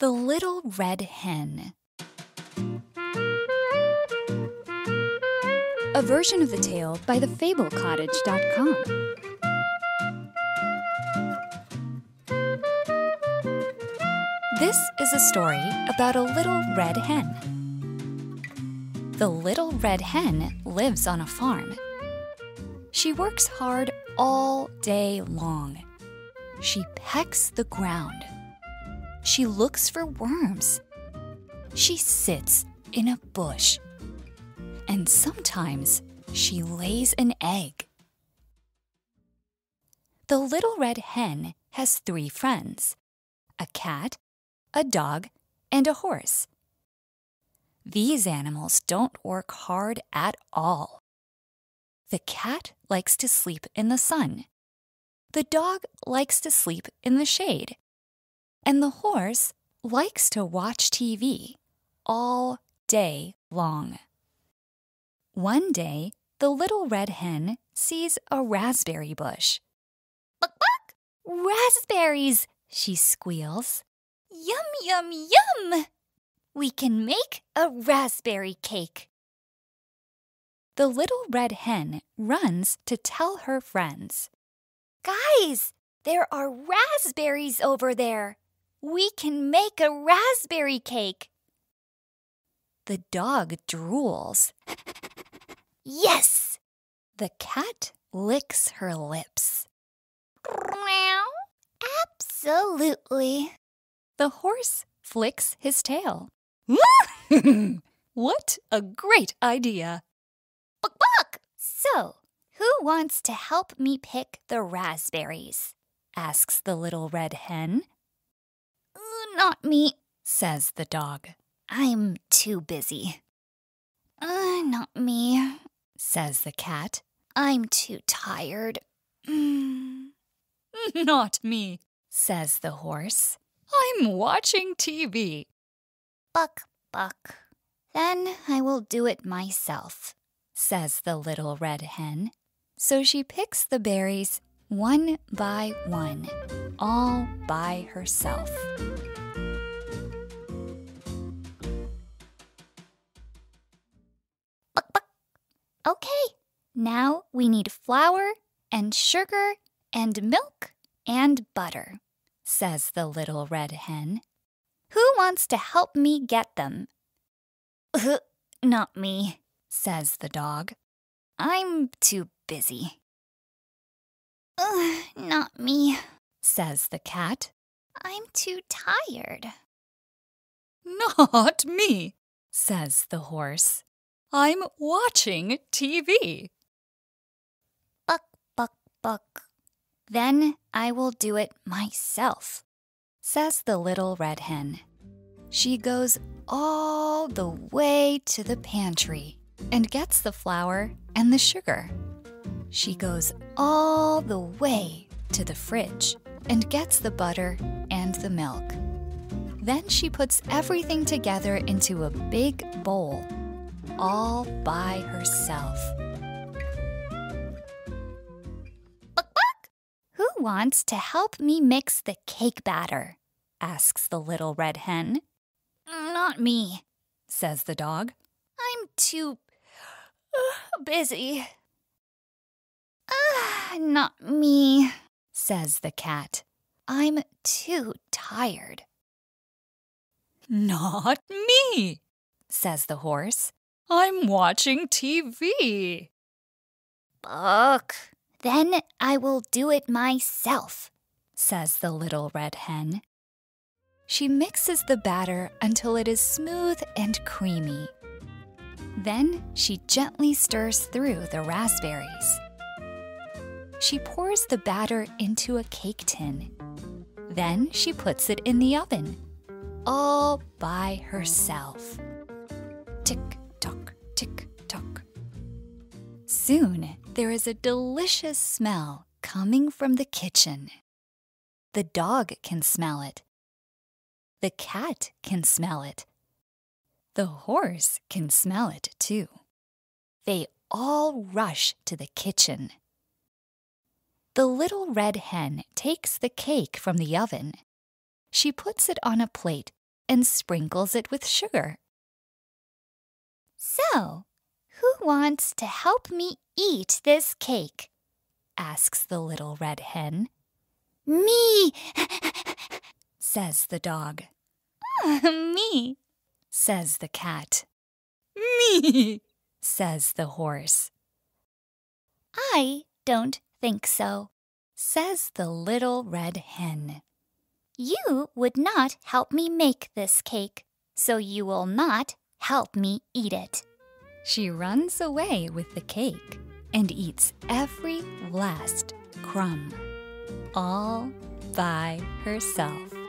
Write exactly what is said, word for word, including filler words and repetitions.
The Little Red Hen. A version of the tale by the fable cottage dot com. This is a story about a little red hen. The little red hen lives on a farm. She works hard all day long. She pecks the ground. She looks for worms. She sits in a bush. And sometimes she lays an egg. The little red hen has three friends: a cat, a dog, and a horse. These animals don't work hard at all. The cat likes to sleep in the sun. The dog likes to sleep in the shade. And the horse likes to watch T V all day long. One day, the little red hen sees a raspberry bush. "Buck, buck! Raspberries!" she squeals. "Yum, yum, yum! We can make a raspberry cake." The little red hen runs to tell her friends. "Guys, there are raspberries over there. We can make a raspberry cake." The dog drools. "Yes!" The cat licks her lips. "Absolutely." The horse flicks his tail. What a great idea! "Buck, buck! So, who wants to help me pick the raspberries?" asks the little red hen. "Not me," says the dog. "I'm too busy." Uh, not me," says the cat. "I'm too tired." Mm. "Not me," says the horse. "I'm watching T V." "Buck, buck. Then I will do it myself," says the little red hen. So she picks the berries one by one, all by herself. "Buck, buck. Okay, now we need flour and sugar and milk and butter," says the little red hen. "Who wants to help me get them?" "Not me," says the dog. "I'm too busy." Uh, not me," says the cat. "I'm too tired." "Not me," says the horse. "I'm watching T V." "Buck, buck, buck. Then I will do it myself," says the little red hen. She goes all the way to the pantry and gets the flour and the sugar. She goes all the way to the fridge and gets the butter and the milk. Then she puts everything together into a big bowl, all by herself. "Buck, buck! Who wants to help me mix the cake batter?" asks the little red hen. "Not me," says the dog. "I'm too uh, busy." Uh, not me," says the cat. "I'm too tired." "Not me," says the horse. "I'm watching T V." "Buck, then I will do it myself," says the little red hen. She mixes the batter until it is smooth and creamy. Then she gently stirs through the raspberries. She pours the batter into a cake tin. Then she puts it in the oven, all by herself. Tick-tock, tick-tock. Soon there is a delicious smell coming from the kitchen. The dog can smell it. The cat can smell it. The horse can smell it too. They all rush to the kitchen. The little red hen takes the cake from the oven. She puts it on a plate and sprinkles it with sugar. So, who wants to help me eat this cake? Asks the little red hen. Me, says the dog. Me, says the cat. Me, says the horse. I don't think so, says the little red hen. You would not help me make this cake, so you will not help me eat it. She runs away with the cake and eats every last crumb, all by herself.